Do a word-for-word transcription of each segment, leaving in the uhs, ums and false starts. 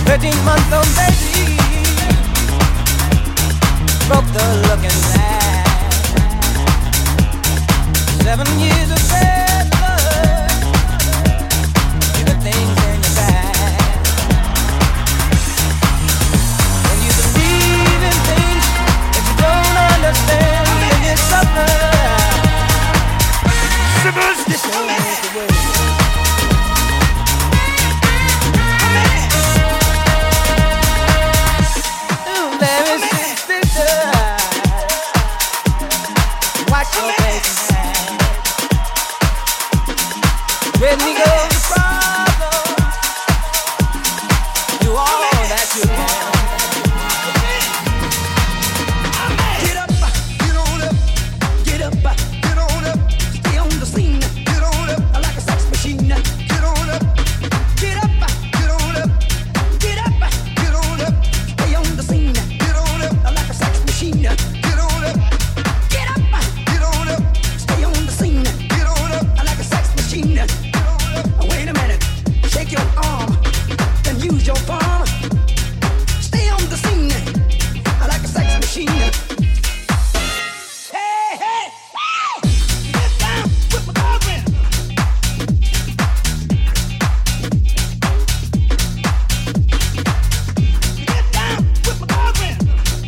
thirteen month old baby broke the looking glass. Seven years of bad luck, you got things in your back. When you believe in things that you don't understand, and you suffer, superstition is the way. When we go to problem, do all that you can. Get up, get on up, get up, get on up, stay on the scene. Get on up like a sex machine. Get on up, get up, get on up, get up, get on up, stay on the scene. Get on up like a sex machine. Get on up, get up, get on up, stay on the scene. Get on up like a sex machine. Wait a minute, shake your arm, then use your palm. Stay on the scene, like a sex machine. Hey, hey, hey! Get down with my girlfriend. Get down with my girlfriend.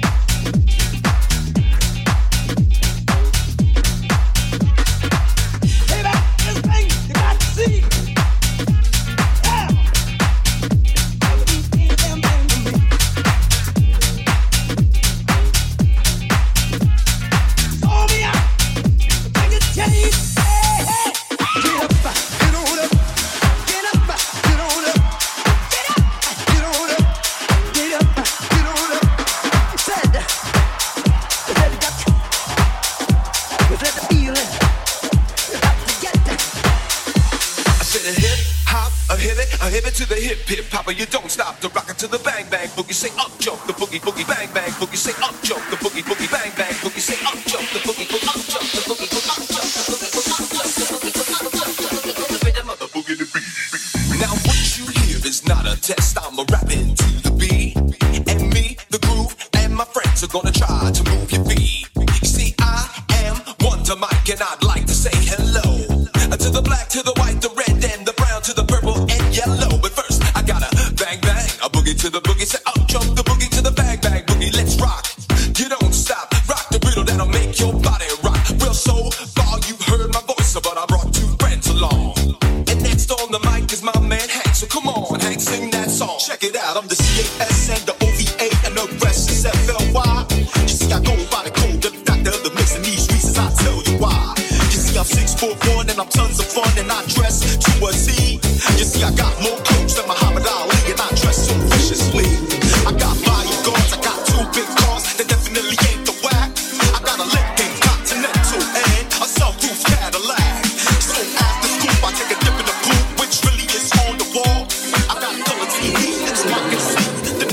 Hey, back this thing you got to see. Papa, you don't stop the rockin' to the bang bang boogie. Say up jump the boogie boogie bang bang boogie. Say up jump the boogie boogie bang bang boogie. Say up jump the boogie boogie up jump the boogie boogie up jump the boogie boogie up jump the boogie boogie up jump the boogie boogie rhythm of the boogie to beat. Now what you hear is not a test. I'm a rapping to the beat, and me, the groove, and my friends are gonna try to move your feet. You see, I am Wonder Mike, and I'd like to say hello to the black, to the white, the red, and the brown, to the purple and yellow. But first, I gotta bang bang a boogie to the boogie. Say up jump the boogie to the bang bang boogie. Let's rock. You don't stop. Rock the riddle that'll make your body rock. Well, so far you've heard my voice, but I brought two friends along. And next on the mic is my man Hank. So come on, Hank, sing that song. Check it out. I'm the C A S and the O V A and the rest is F L Y. You see, I go by the code of the doctor of the mix in these streets. I'll tell you why. You see, I'm six foot one and I'm tons of fun and I dress to a T. You see, I got more clothes than Muhammad Ali and I dress so viciously. I got bodyguards, I got two big cars that definitely ain't the whack. I got a Lincoln Continental and a sunroof Cadillac. So after school, I take a dip in the pool, which really is on the wall. I got color T V so I can see the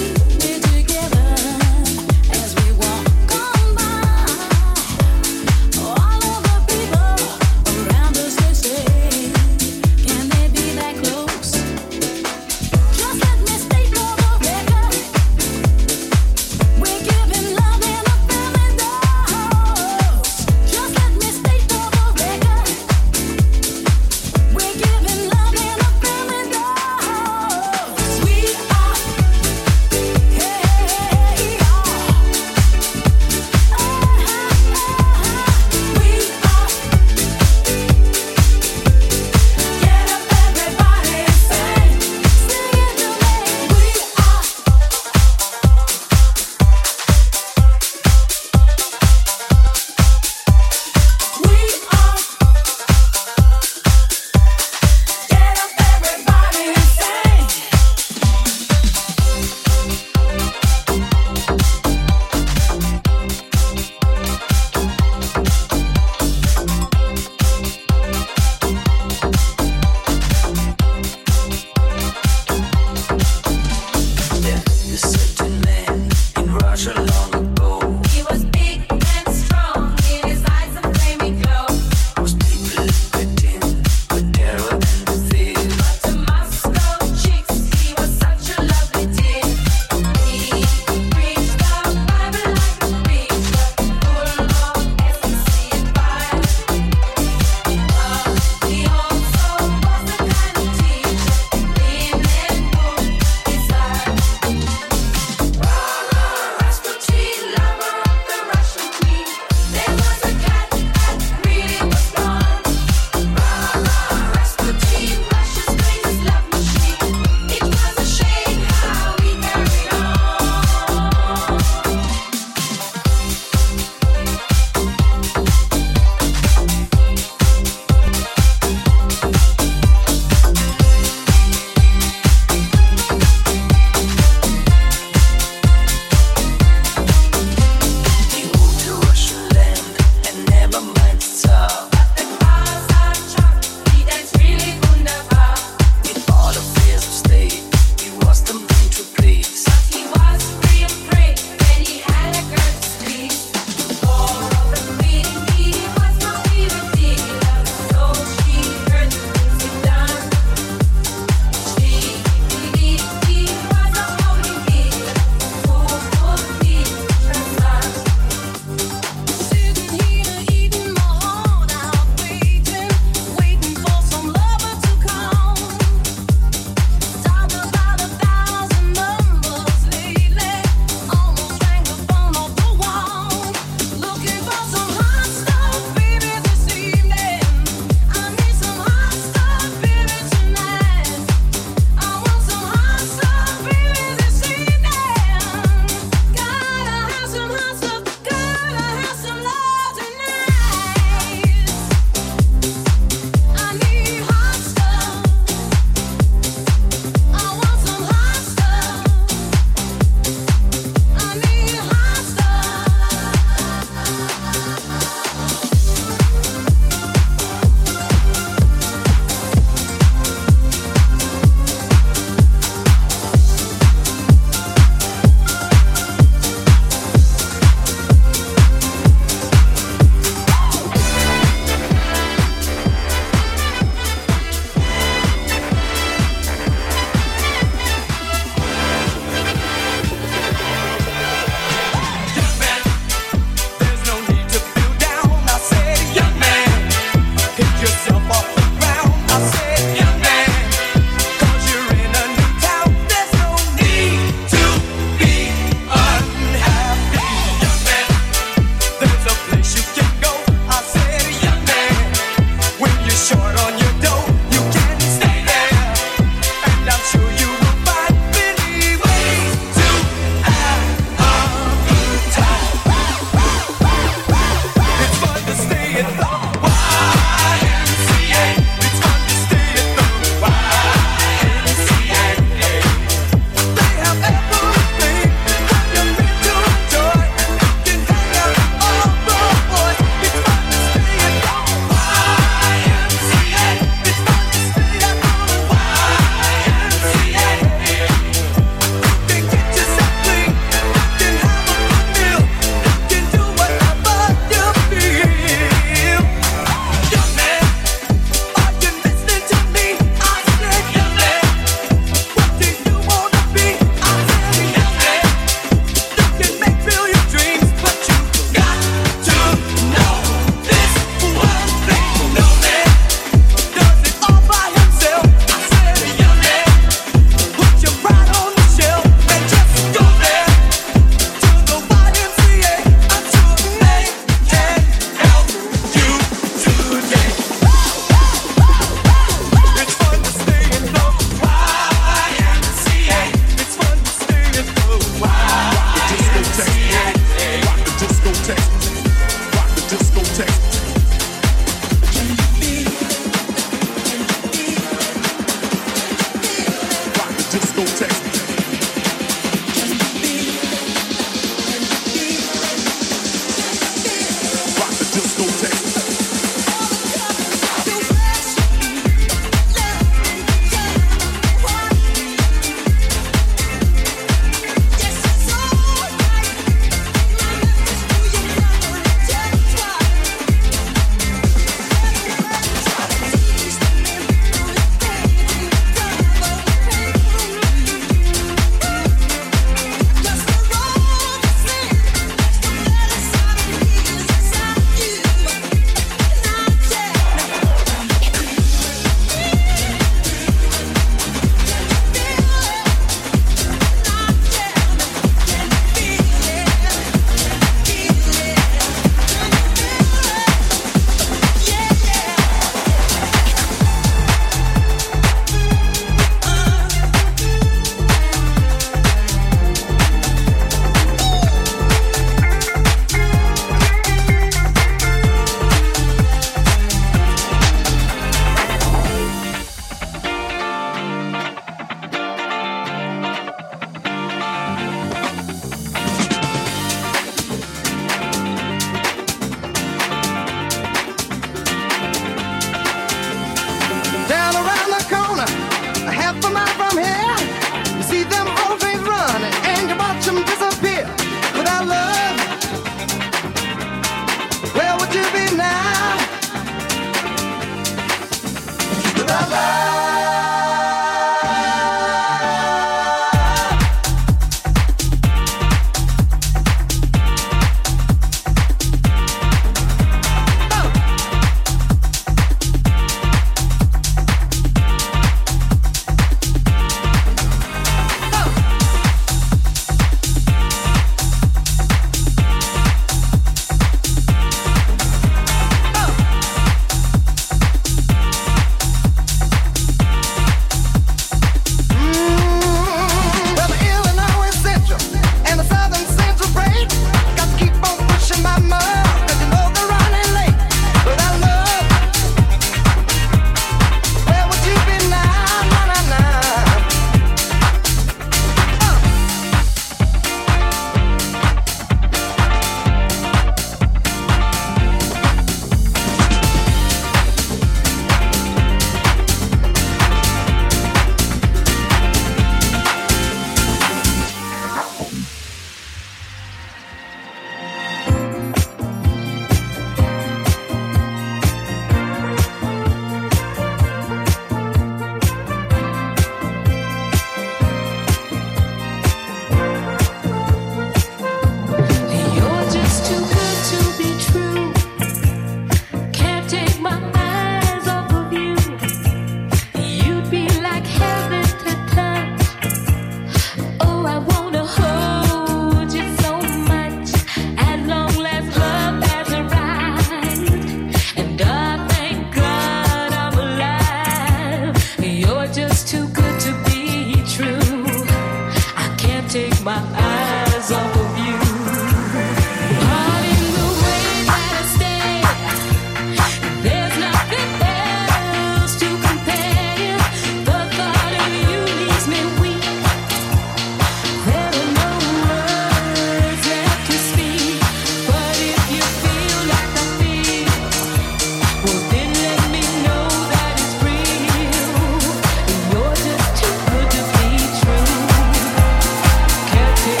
Can't take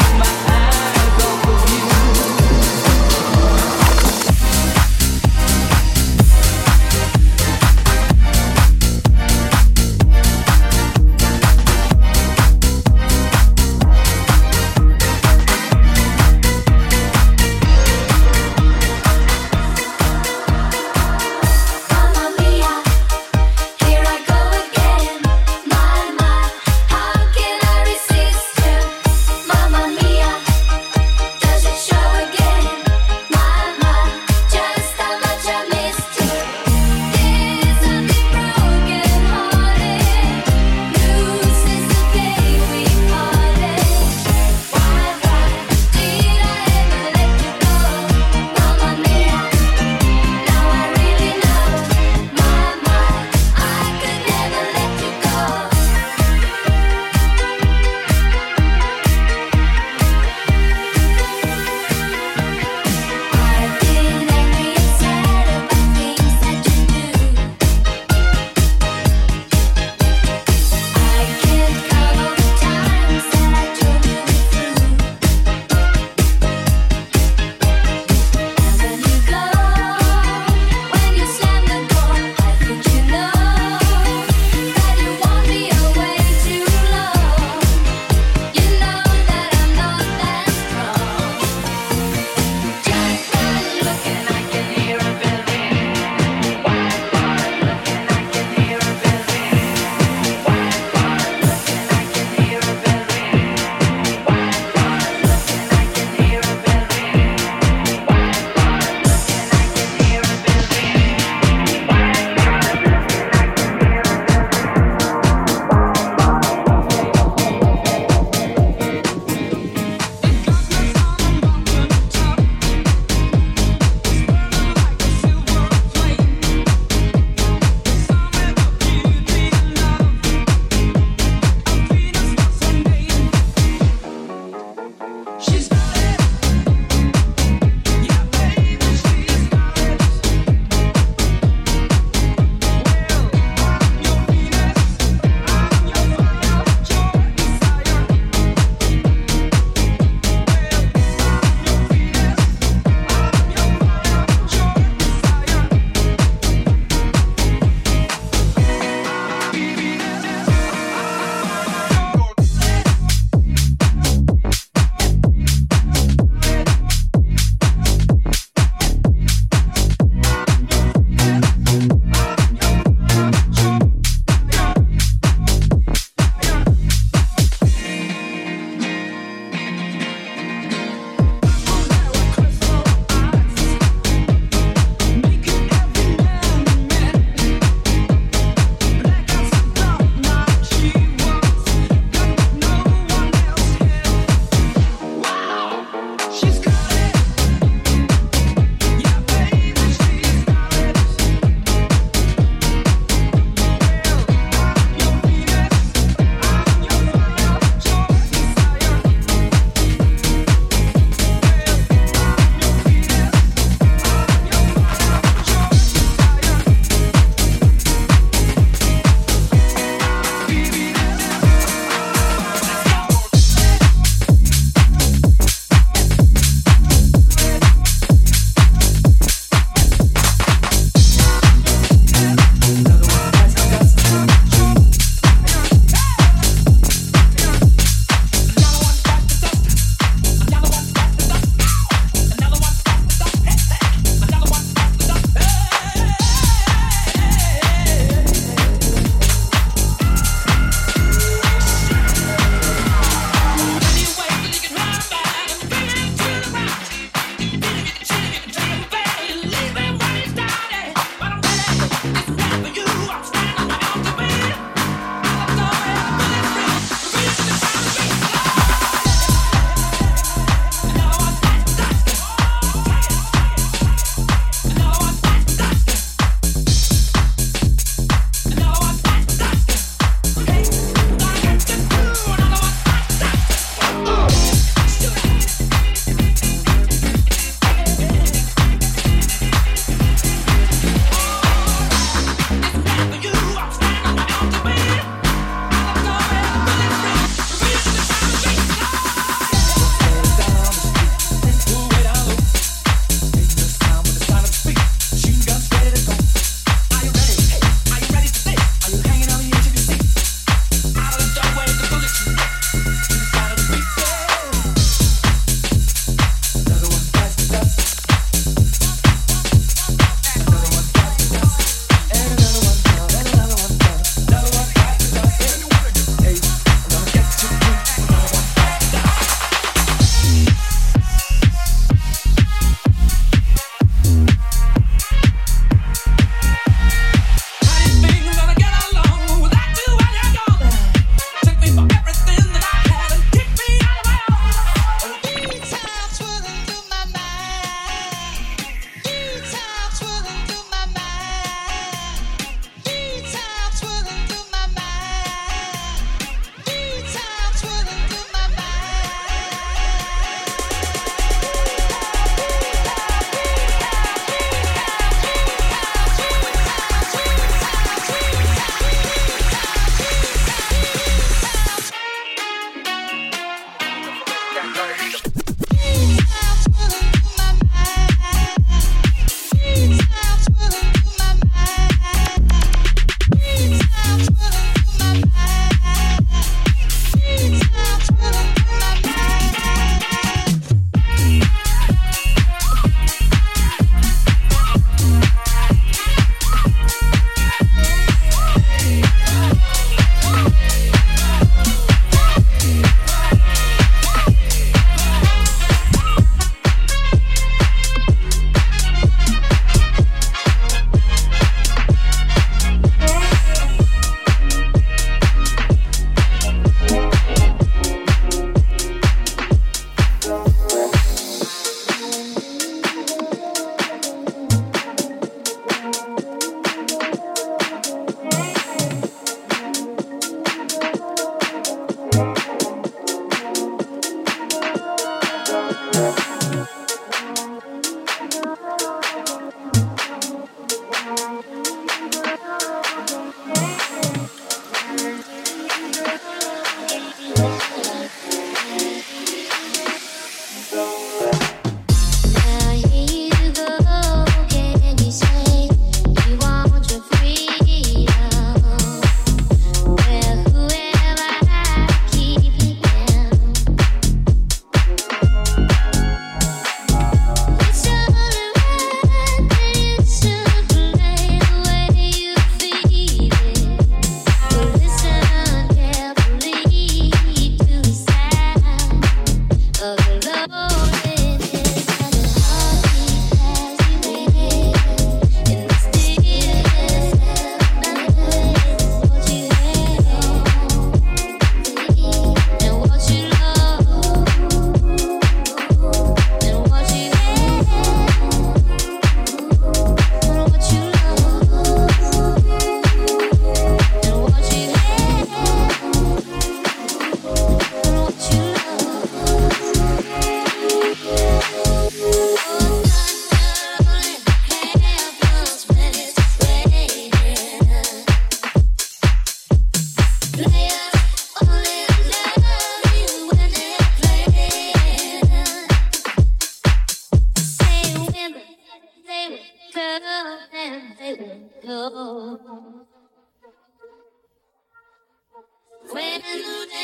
When a new day